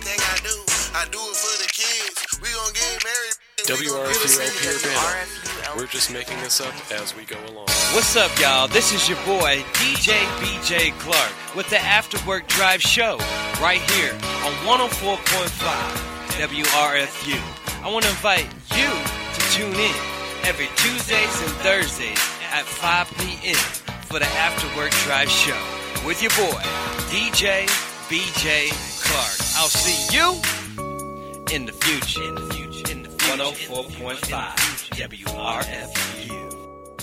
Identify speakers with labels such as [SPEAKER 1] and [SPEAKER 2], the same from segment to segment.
[SPEAKER 1] Everything I do it for the kids. We gon' get married.
[SPEAKER 2] WRFU LP Urbana. We're just making this up as we go along.
[SPEAKER 3] What's up, y'all? This is your boy, DJ BJ Clark, with the After Work Drive Show, right here on 104.5 WRFU. I want to invite you to tune in every Tuesdays and Thursdays at 5 p.m. for the After Work Drive Show with your boy, DJ BJ Clark. I'll see you in the future. 104.5 WRFU.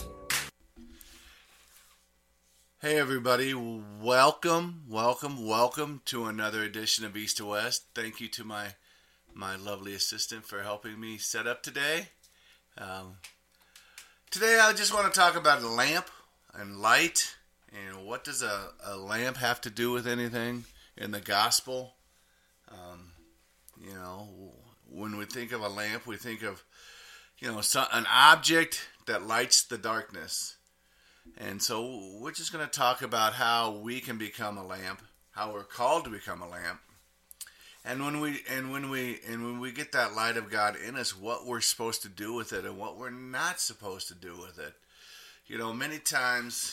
[SPEAKER 4] Hey everybody, welcome to another edition of East to West. Thank you to my lovely assistant for helping me set up today. Today I just want to talk about a lamp and light, and what does a lamp have to do with anything in the gospel. When we think of a lamp, we think of, an object that lights the darkness. And so we're just going to talk about how we can become a lamp, how we're called to become a lamp. And when we get that light of God in us, what we're supposed to do with it and what we're not supposed to do with it. Many times,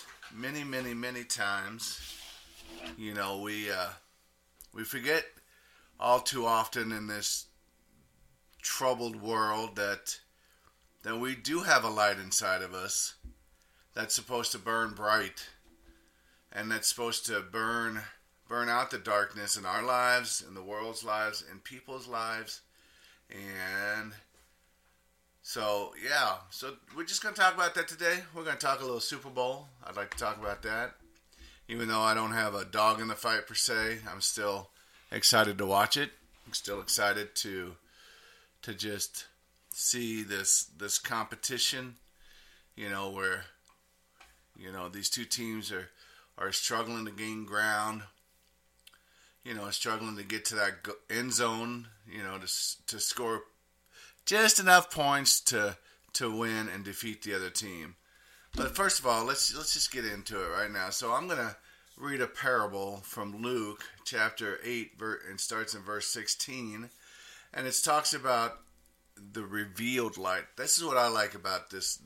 [SPEAKER 4] we forget all too often in this troubled world that we do have a light inside of us that's supposed to burn bright, and that's supposed to burn out the darkness in our lives, in the world's lives, in people's lives. And so we're just going to talk about that today. We're going to talk a little Super Bowl. I'd like to talk about that. Even though I don't have a dog in the fight per se, I'm still excited to watch it. I'm still excited to just see this competition, where these two teams are struggling to gain ground, struggling to get to that end zone, to score just enough points to win and defeat the other team. But first of all, let's just get into it right now. So I'm going to read a parable from Luke chapter 8, and starts in verse 16. And it talks about the revealed light. This is what I like about this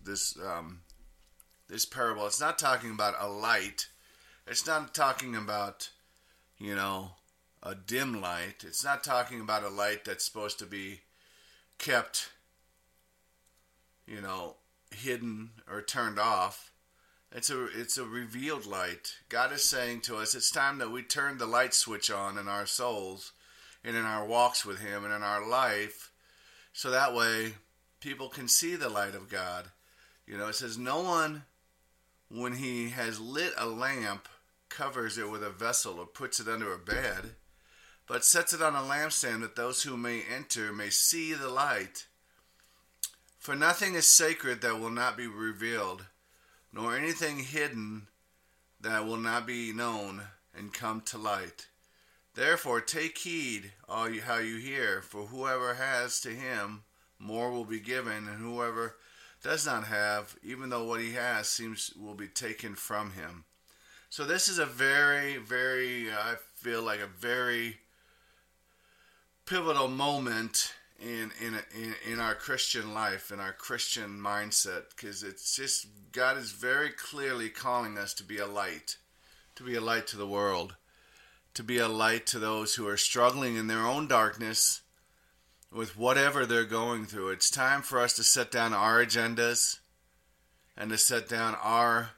[SPEAKER 4] parable. It's not talking about a light. It's not talking about, a dim light. It's not talking about a light that's supposed to be kept, hidden or turned off. It's a revealed light. God is saying to us, it's time that we turn the light switch on in our souls and in our walks with Him and in our life, so that way people can see the light of God. It says, no one, when he has lit a lamp, covers it with a vessel or puts it under a bed, but sets it on a lampstand that those who may enter may see the light. For nothing is sacred that will not be revealed, nor anything hidden that will not be known and come to light. Therefore take heed how you hear, for whoever has, to him more will be given, and whoever does not have, even though what he has will be taken from him. So this is a very, very, I feel like a very pivotal moment in our Christian life, in our Christian mindset, because it's just, God is very clearly calling us to be a light to the world, to be a light to those who are struggling in their own darkness with whatever they're going through. It's time for us to set down our agendas and to set down our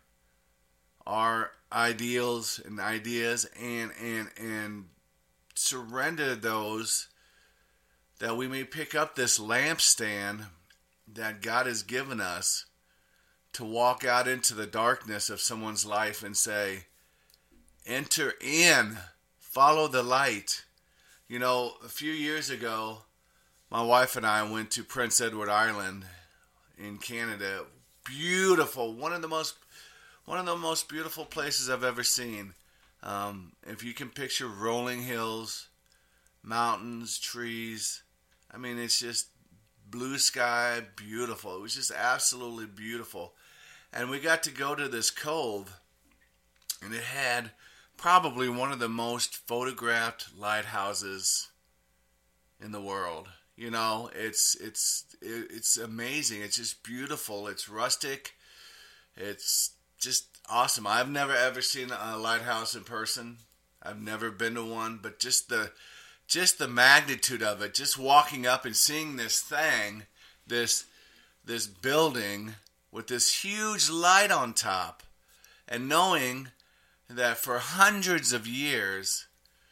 [SPEAKER 4] ideals and ideas and surrender those, that we may pick up this lampstand that God has given us to walk out into the darkness of someone's life and say, enter in, follow the light. A few years ago, my wife and I went to Prince Edward Island in Canada. Beautiful, one of the most beautiful places I've ever seen. If you can picture rolling hills, mountains, trees, it's just blue sky, beautiful. It was just absolutely beautiful. And we got to go to this cove, and it had probably one of the most photographed lighthouses in the world. You know, it's amazing. It's just beautiful. It's rustic. It's just awesome. I've never ever seen a lighthouse in person. I've never been to one, but just the magnitude of it, just walking up and seeing this thing, this building with this huge light on top, and knowing that for hundreds of years,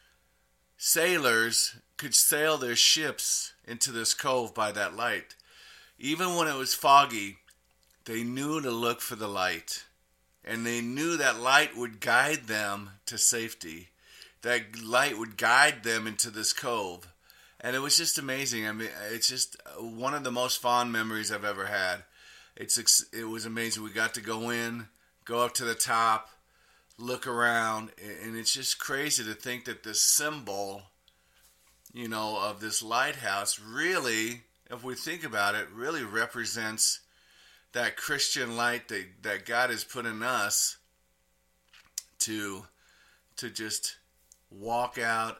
[SPEAKER 4] sailors could sail their ships into this cove by that light. Even when it was foggy, they knew to look for the light. And they knew that light would guide them to safety. That light would guide them into this cove. And it was just amazing. I mean, it's just one of the most fond memories I've ever had. It was amazing. We got to go in, go up to the top, look around, and it's just crazy to think that this symbol, you know, of this lighthouse really, if we think about it, really represents that Christian light that God has put in us to just walk out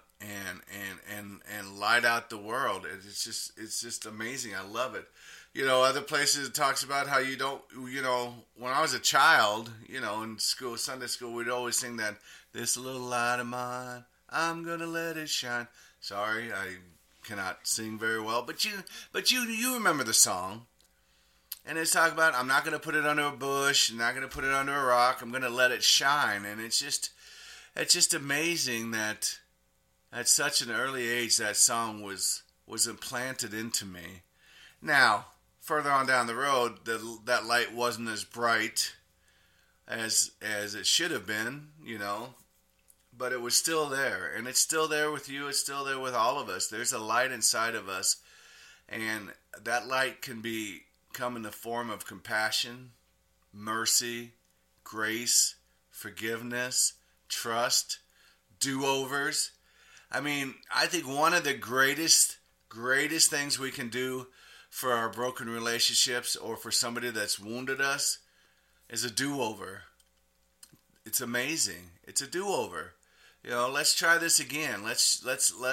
[SPEAKER 4] and light out the world. It's just amazing. I love it. You know, other places it talks about how you don't, you know, when I was a child, you know, in school, Sunday school, we'd always sing that, "This little light of mine, I'm gonna let it shine." Sorry, I cannot sing very well, but you remember the song. And it's talking about, I'm not going to put it under a bush, I'm not going to put it under a rock, I'm going to let it shine. And it's just amazing that at such an early age that song was implanted into me. Now, further on down the road, that light wasn't as bright as it should have been, you know, but it was still there. And it's still there with you, it's still there with all of us. There's a light inside of us, and that light can come in the form of compassion, mercy, grace, forgiveness, trust, do-overs. I mean, I think one of the greatest things we can do for our broken relationships or for somebody that's wounded us is a do-over. It's amazing. It's a do-over. You know, let's try this again. Let's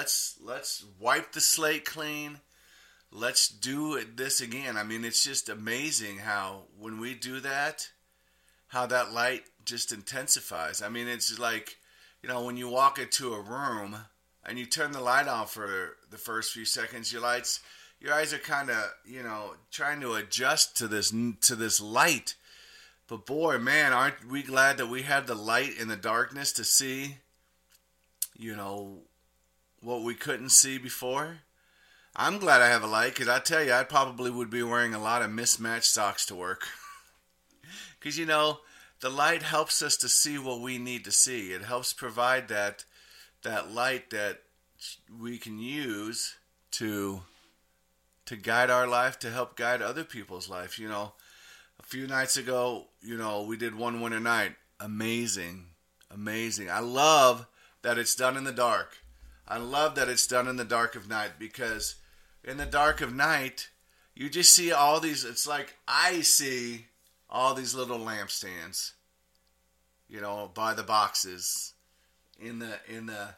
[SPEAKER 4] wipe the slate clean. Let's do this again. I mean, it's just amazing how when we do that, how that light just intensifies. I mean, it's like, you know, when you walk into a room and you turn the light on for the first few seconds, your eyes are kind of, you know, trying to adjust to this light. But boy, man, aren't we glad that we have the light in the darkness to see, you know, what we couldn't see before? I'm glad I have a light, because I tell you, I probably would be wearing a lot of mismatched socks to work. Because, you know, the light helps us to see what we need to see. It helps provide that light that we can use to guide our life, to help guide other people's life. You know, a few nights ago, you know, we did One Winter Night. Amazing. I love that it's done in the dark. I love that it's done in the dark of night, because in the dark of night, you just see all these, it's like I see all these little lampstands, you know, by the boxes, in the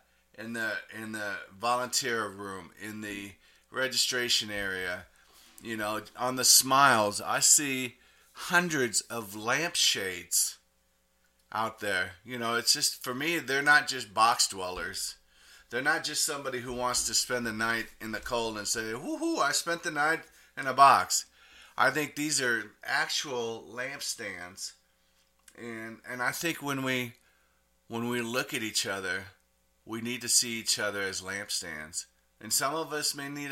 [SPEAKER 4] volunteer room, in the registration area, you know, on the smiles. I see hundreds of lampshades out there. You know, it's just, for me, they're not just box dwellers. They're not just somebody who wants to spend the night in the cold and say, woohoo, I spent the night in a box. I think these are actual lampstands. And I think when we look at each other, we need to see each other as lampstands. And some of us may need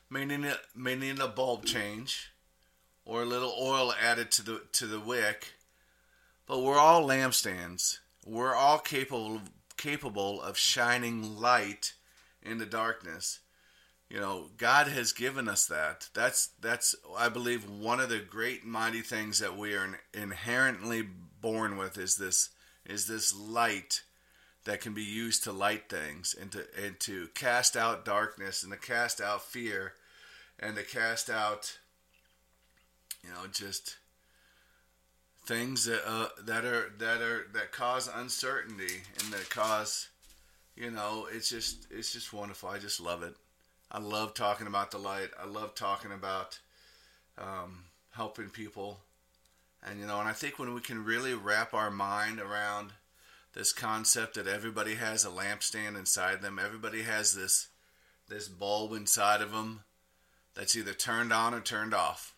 [SPEAKER 4] a bulb change or a little oil added to the wick. But we're all lampstands. We're all capable of shining light in the darkness. You know, God has given us that. That's I believe one of the great mighty things that we are inherently born with is this light that can be used to light things and to cast out darkness and to cast out fear and to cast out, you know, just things that cause uncertainty and that cause, it's just wonderful. I just love it. I love talking about the light. I love talking about helping people, and I think when we can really wrap our mind around this concept that everybody has a lampstand inside them, everybody has this bulb inside of them that's either turned on or turned off,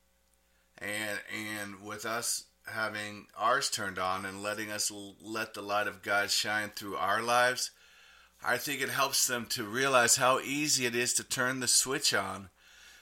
[SPEAKER 4] and with us having ours turned on and letting us let the light of God shine through our lives, I think it helps them to realize how easy it is to turn the switch on.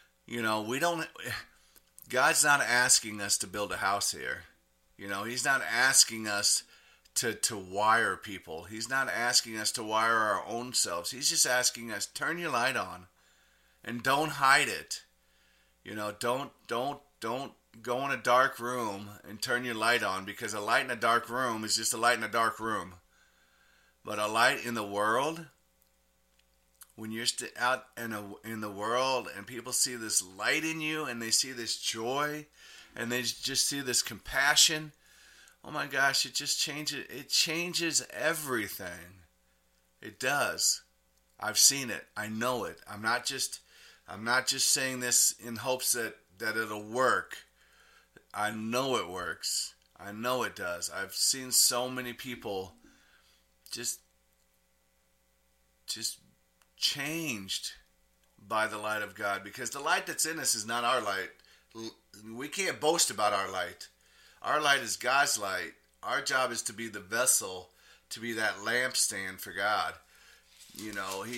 [SPEAKER 4] God's not asking us to build a house here. He's not asking us to wire people. He's not asking us to wire our own selves. He's just asking us, turn your light on and don't hide it. Don't go in a dark room and turn your light on, because a light in a dark room is just a light in a dark room. But a light in the world, when you're out in the world and people see this light in you and they see this joy and they just see this compassion, oh my gosh, it just changes. It changes everything. It does. I've seen it. I know it. I'm not just saying this in hopes that it'll work. I know it works. I know it does. I've seen so many people just changed by the light of God, because the light that's in us is not our light. We can't boast about our light. Our light is God's light. Our job is to be the vessel, to be that lampstand for God. He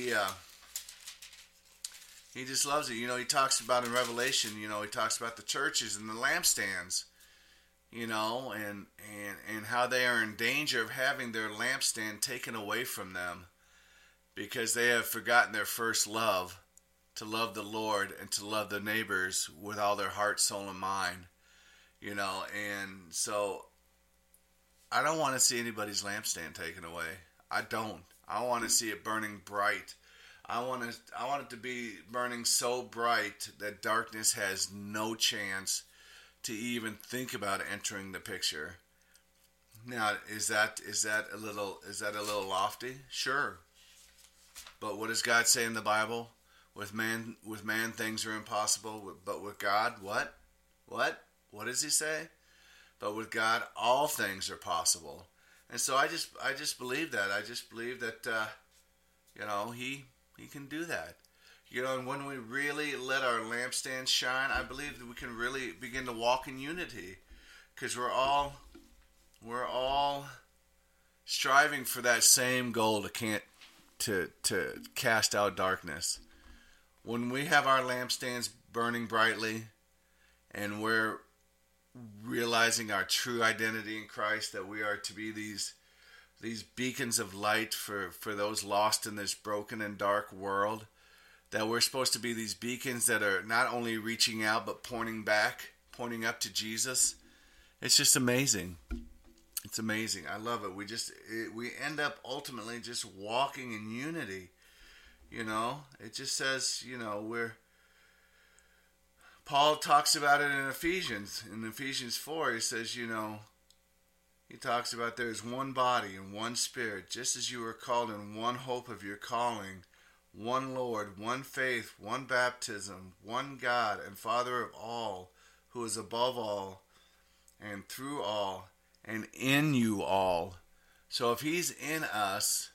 [SPEAKER 4] just loves it. He talks about in Revelation, he talks about the churches and the lampstands, and how they are in danger of having their lampstand taken away from them because they have forgotten their first love, to love the Lord and to love their neighbors with all their heart, soul, and mind. And so I don't want to see anybody's lampstand taken away. I don't. I want to see it burning bright. I want it to be burning so bright that darkness has no chance to even think about entering the picture. Now, is that a little lofty? Sure. But what does God say in the Bible? With man things are impossible, but with God, what? What does he say? But with God, all things are possible. And so I just believe that. I just believe that, he can do that. And when we really let our lampstand shine, I believe that we can really begin to walk in unity, because we're all striving for that same goal to cast out darkness. When we have our lampstands burning brightly, and we're realizing our true identity in Christ, that we are to be these beacons of light for those lost in this broken and dark world, that we're supposed to be these beacons that are not only reaching out but pointing up to Jesus. It's just amazing. It's amazing. I love it. We end up ultimately just walking in unity. It just says, Paul talks about it in Ephesians. In Ephesians 4, he says, he talks about there is one body and one spirit, just as you were called in one hope of your calling, one Lord, one faith, one baptism, one God and Father of all, who is above all and through all and in you all. So if he's in us,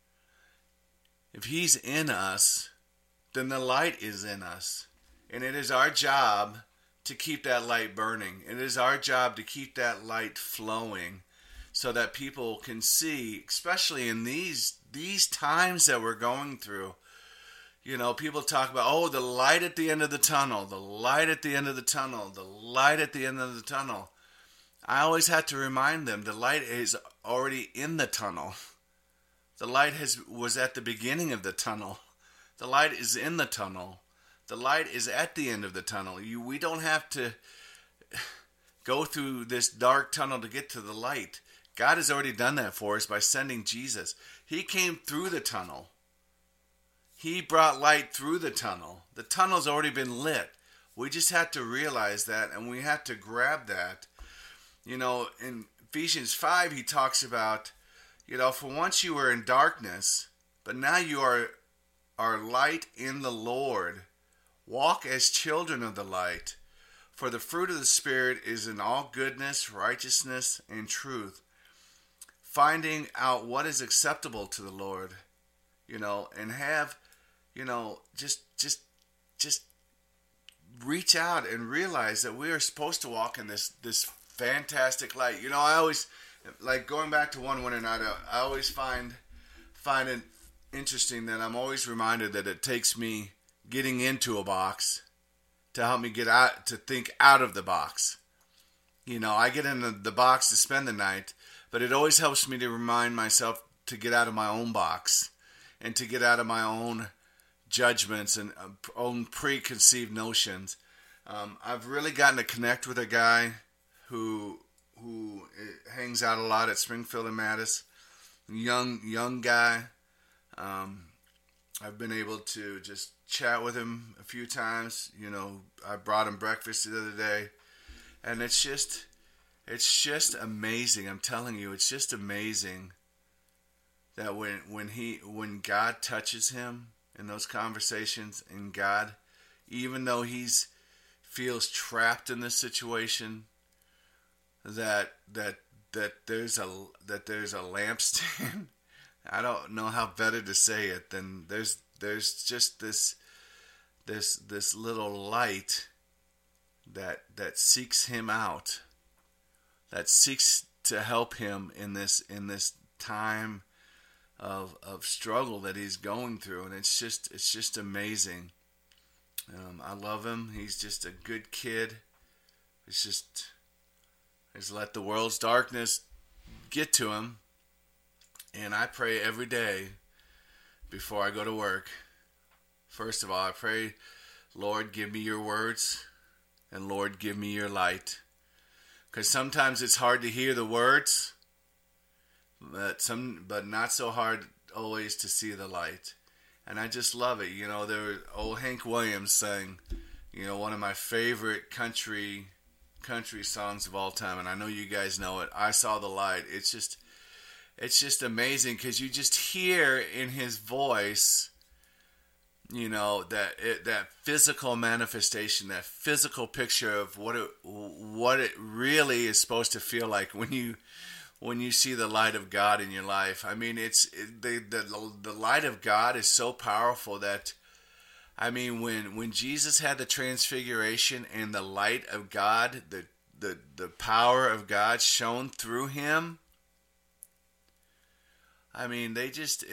[SPEAKER 4] then the light is in us. And it is our job to keep that light burning. It is our job to keep that light flowing so that people can see, especially in these times that we're going through. People talk about, the light at the end of the tunnel, the light at the end of the tunnel, the light at the end of the tunnel. I always have to remind them the light is already in the tunnel. The light was at the beginning of the tunnel. The light is in the tunnel. The light is at the end of the tunnel. We don't have to go through this dark tunnel to get to the light. God has already done that for us by sending Jesus. He came through the tunnel. He brought light through the tunnel. The tunnel's already been lit. We just have to realize that, and we have to grab that. in Ephesians 5, he talks about, for once you were in darkness, but now you are light in the Lord. Walk as children of the light. For the fruit of the Spirit is in all goodness, righteousness, and truth. Finding out what is acceptable to the Lord, and have, just reach out and realize that we are supposed to walk in this fantastic light. I always, like going back to one winter night, I always find it interesting that I'm always reminded that it takes me getting into a box to help me get out, to think out of the box. I get in the box to spend the night, but it always helps me to remind myself to get out of my own box and to get out of my own judgments and own preconceived notions. I've really gotten to connect with a guy who hangs out a lot at Springfield and Mattis. Young guy. I've been able to just chat with him a few times. I brought him breakfast the other day, and it's just amazing. I'm telling you, it's just amazing that when God touches him in those conversations, and God, even though he's feels trapped in this situation, that there's a lampstand. I don't know how better to say it than there's just this little light that seeks him out, that seeks to help him in this time of struggle that he's going through, and it's just amazing. I love him. He's just a good kid. He's let the world's darkness get to him. And I pray every day before I go to work. First of all, I pray, Lord, give me your words, and Lord, give me your light. Because sometimes it's hard to hear the words, but not so hard always to see the light. And I just love it. There was old Hank Williams sang, one of my favorite country songs of all time, and I know you guys know it. I Saw the Light. It's just amazing because you just hear in his voice, that physical manifestation, that physical picture of what it really is supposed to feel like when you see the light of God in your life. I mean, the light of God is so powerful that, I mean, when Jesus had the transfiguration and the light of God, the power of God shone through him. I mean, it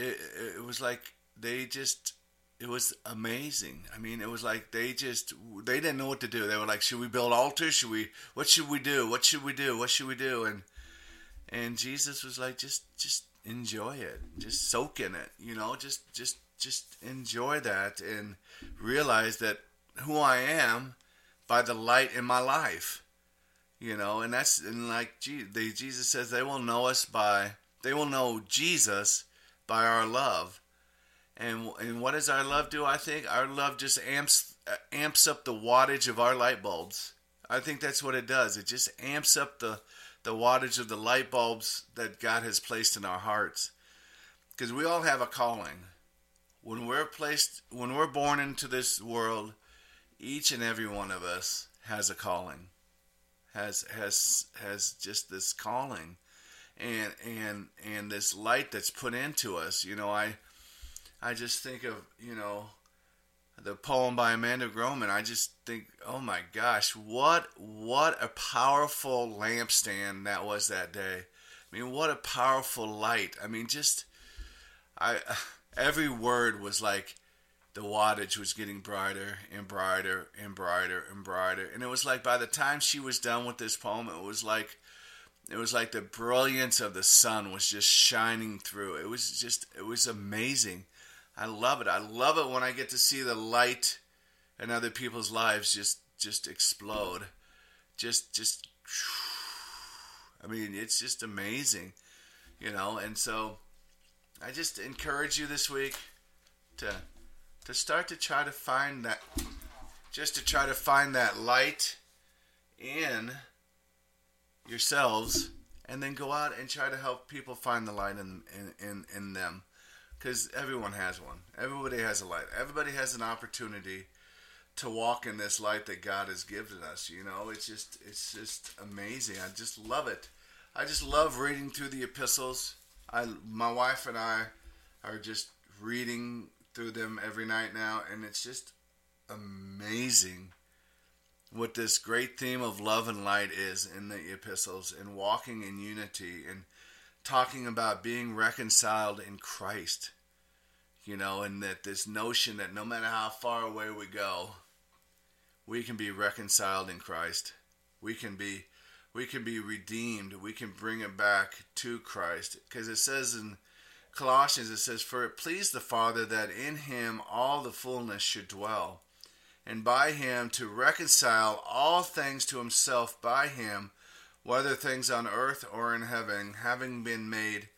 [SPEAKER 4] was amazing. I mean, it was like they didn't know what to do. They were like, should we build altars? What should we do? What should we do? What should we do? And Jesus was like, just enjoy it. Just soak in it, just enjoy that and realize that who I am by the light in my life, and like Jesus says, they will know Jesus by our love. And what does our love do? I think our love just amps up the wattage of our light bulbs. I think that's what it does. It just amps up the wattage of the light bulbs that God has placed in our hearts. Because we all have a calling. When we're born into this world, each and every one of us has a calling. Has just this calling. And this light that's put into us. I just think of, the poem by Amanda Groman. I just think, oh my gosh, what a powerful lampstand that was that day. I mean, what a powerful light. I mean, every word was like the wattage was getting brighter and brighter and brighter and brighter. And it was like by the time she was done with this poem, it was like the brilliance of the sun was just shining through. It was amazing. I love it. I love it when I get to see the light in other people's lives just explode. I mean, it's just amazing, and so I just encourage you this week to start to try to find that light in yourselves, and then go out and try to help people find the light in them. Because everyone has one. Everybody has a light. Everybody has an opportunity to walk in this light that God has given us. You know, it's just amazing. I just love it. I just love reading through the epistles. My wife and I are just reading through them every night now, and it's just amazing what this great theme of love and light is in the epistles, and walking in unity, and talking about being reconciled in Christ. You know, and that this notion that no matter how far away we go, we can be reconciled in Christ. We can be redeemed. We can bring it back to Christ. Because it says in Colossians, it says, "For it pleased the Father that in him all the fullness should dwell, and by him to reconcile all things to himself by him, whether things on earth or in heaven, having made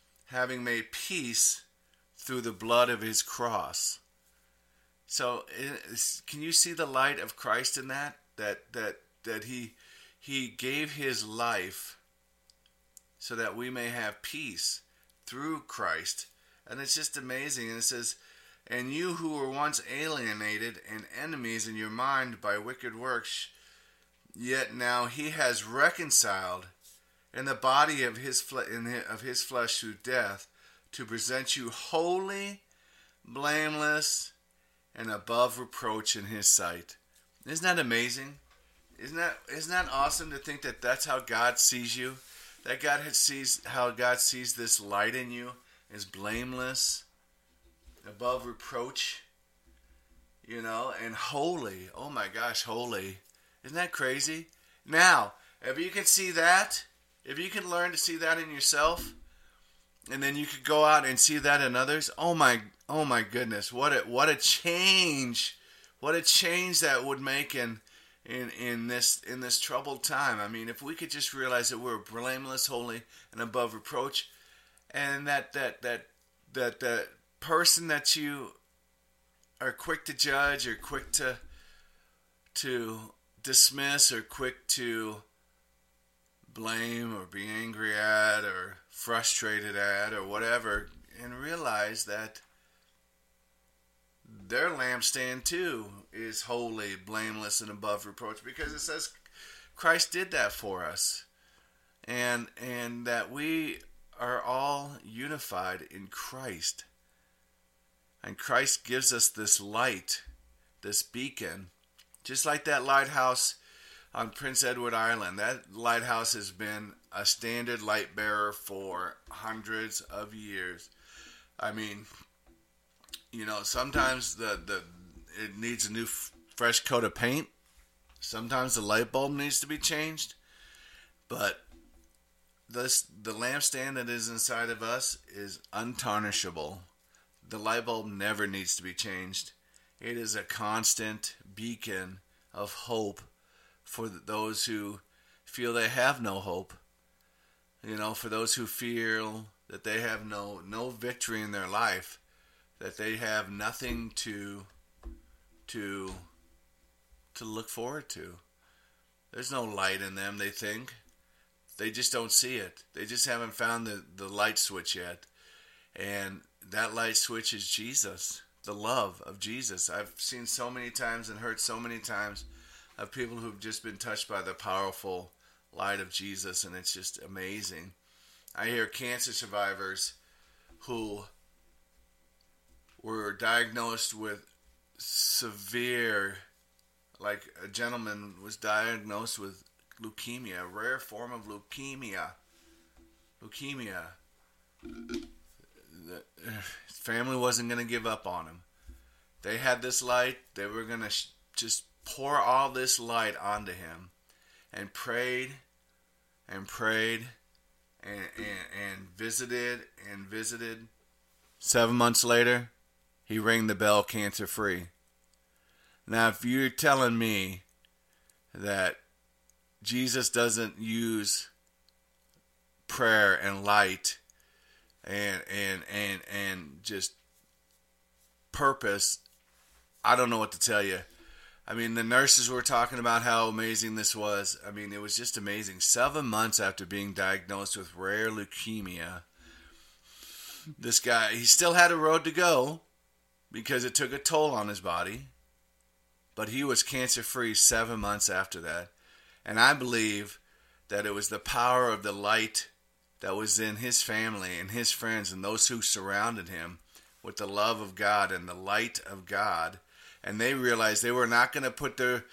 [SPEAKER 4] peace through the blood of his cross." So, can you see the light of Christ in that? That he gave his life so that we may have peace through Christ. And it's just amazing. And it says, "And you who were once alienated and enemies in your mind by wicked works, yet now he has reconciled in the body of his flesh through death, to present you holy, blameless, and above reproach in his sight." Isn't that amazing? Isn't that awesome to think that that's how God sees you? That how God sees this light in you is blameless, above reproach, you know, and holy. Oh my gosh, holy. Isn't that crazy? Now, if you can see that, if you can learn to see that in yourself, and then you could go out and see that in others, oh my goodness, what a change that would make in this troubled time. I mean, if we could just realize that we're blameless, holy, and above reproach, and that person that you are quick to judge, or quick to dismiss, or quick to blame, or be angry at, or frustrated at, or whatever, and realize that their lampstand too is holy, blameless, and above reproach, because it says Christ did that for us, and that we are all unified in Christ, and Christ gives us this light, this beacon, just like that lighthouse on Prince Edward Island. That lighthouse has been a standard light bearer for hundreds of years. I mean, you know, sometimes it needs a new fresh coat of paint. Sometimes the light bulb needs to be changed. But the lampstand that is inside of us is untarnishable. The light bulb never needs to be changed. It is a constant beacon of hope for those who feel they have no hope. You know, for those who feel that they have no victory in their life, that they have nothing to look forward to. There's no light in them, they think. They just don't see it. They just haven't found the light switch yet. And that light switch is Jesus, the love of Jesus. I've seen so many times and heard so many times of people who've just been touched by the powerful light of Jesus, and it's just amazing. I hear cancer survivors who were diagnosed with severe, like a gentleman was diagnosed with leukemia, a rare form of leukemia. His family wasn't going to give up on him. They had this light. They were going to just pour all this light onto him, and prayed and prayed and visited and visited. 7 months later, he rang the bell, cancer free. Now, if you're telling me that Jesus doesn't use prayer and light and just purpose, I don't know what to tell you. I mean, the nurses were talking about how amazing this was. I mean, it was just amazing. 7 months after being diagnosed with rare leukemia, this guy, he still had a road to go because it took a toll on his body. But he was cancer-free 7 months after that. And I believe that it was the power of the light that was in his family and his friends and those who surrounded him with the love of God and the light of God. And they realized they were not going to put their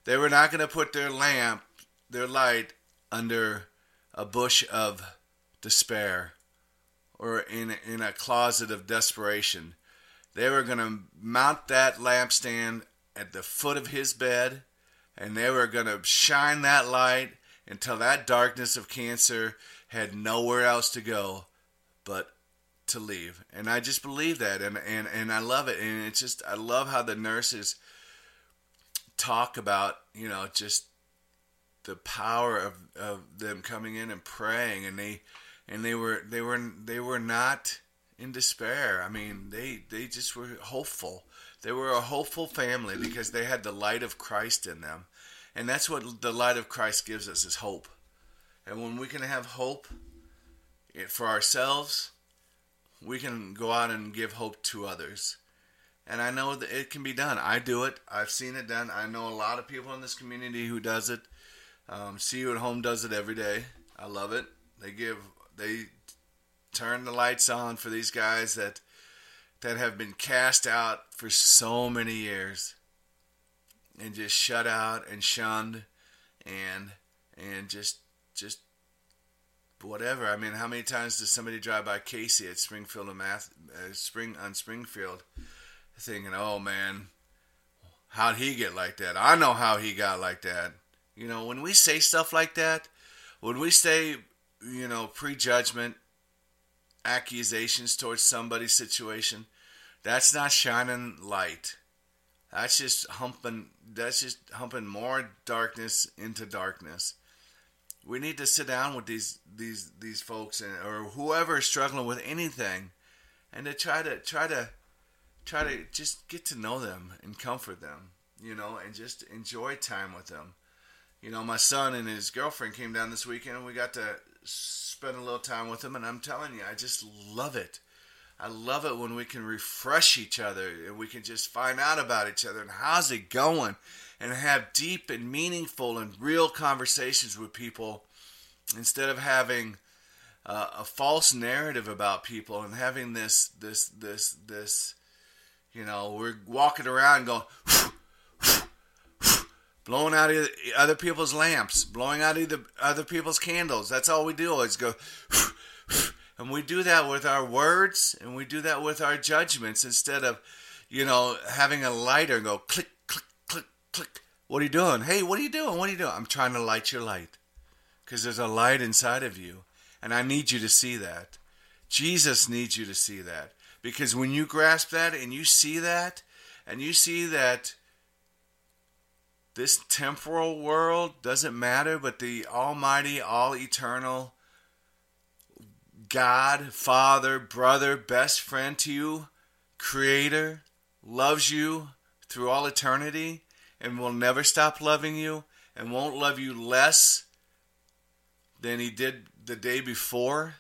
[SPEAKER 4] light under a bush of despair or in a closet of desperation. They were going to mount that lampstand at the foot of his bed, and they were going to shine that light until that darkness of cancer had nowhere else to go but to leave. And I just believe that, and I love it. And it's just, I love how the nurses talk about, you know, just the power of them coming in and praying, and they were not in despair. I mean, they just were hopeful. They were a hopeful family because they had the light of Christ in them. And that's what the light of Christ gives us, is hope. And when we can have hope for ourselves, we can go out and give hope to others. And I know that it can be done. I do it. I've seen it done. I know a lot of people in this community who does it. See You at Home does it every day. I love it. They turn the lights on for these guys that have been cast out for so many years and just shut out and shunned and just whatever. I mean, how many times does somebody drive by Casey at Springfield on Springfield thinking, oh man, how'd he get like that? I know how he got like that. You know, when we say stuff like that, when we say, you know, prejudgment, accusations towards somebody's situation, that's not shining light. That's just humping more darkness into darkness. We need to sit down with these folks or whoever is struggling with anything, and to try to just get to know them and comfort them, you know, and just enjoy time with them. You know, my son and his girlfriend came down this weekend, and we got to spend a little time with them, and I'm telling you, I just love it. I love it when we can refresh each other and we can just find out about each other and how's it going, and have deep and meaningful and real conversations with people instead of having a false narrative about people and having this, you know, we're walking around going, blowing out other people's lamps, blowing out other people's candles. That's all we do is go, and we do that with our words, and we do that with our judgments instead of, you know, having a lighter and go click, click, click, click. What are you doing? Hey, what are you doing? What are you doing? I'm trying to light your light because there's a light inside of you, and I need you to see that. Jesus needs you to see that, because when you grasp that and you see that, and you see that this temporal world doesn't matter, but the almighty, all-eternal God, Father, brother, best friend to you, Creator, loves you through all eternity and will never stop loving you and won't love you less than He did the day before.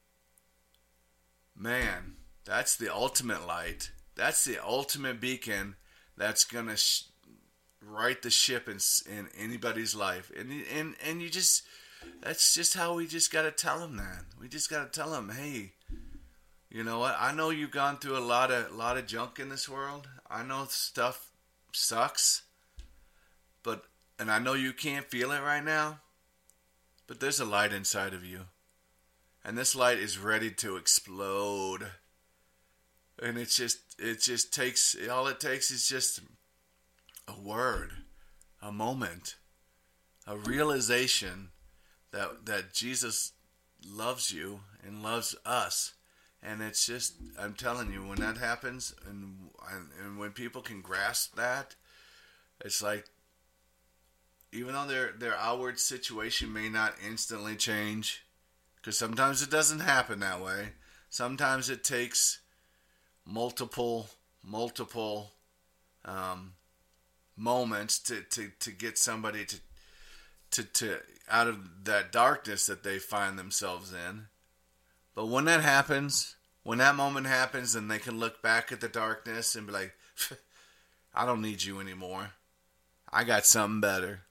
[SPEAKER 4] Man, that's the ultimate light. That's the ultimate beacon that's going to right the ship in anybody's life. And you just... That's just how we just got to tell them that. We just got to tell them, hey, you know what? I know you've gone through a lot of junk in this world. I know stuff sucks, and I know you can't feel it right now, but there's a light inside of you, and this light is ready to explode. And it just takes, all it takes is just a word, a moment, a realization that Jesus loves you and loves us. And it's just, I'm telling you, when that happens and when people can grasp that, it's like, even though their outward situation may not instantly change, because sometimes it doesn't happen that way. Sometimes it takes multiple moments to get somebody to out of that darkness that they find themselves in. But when that happens, when that moment happens, then they can look back at the darkness and be like, I don't need you anymore. I got something better.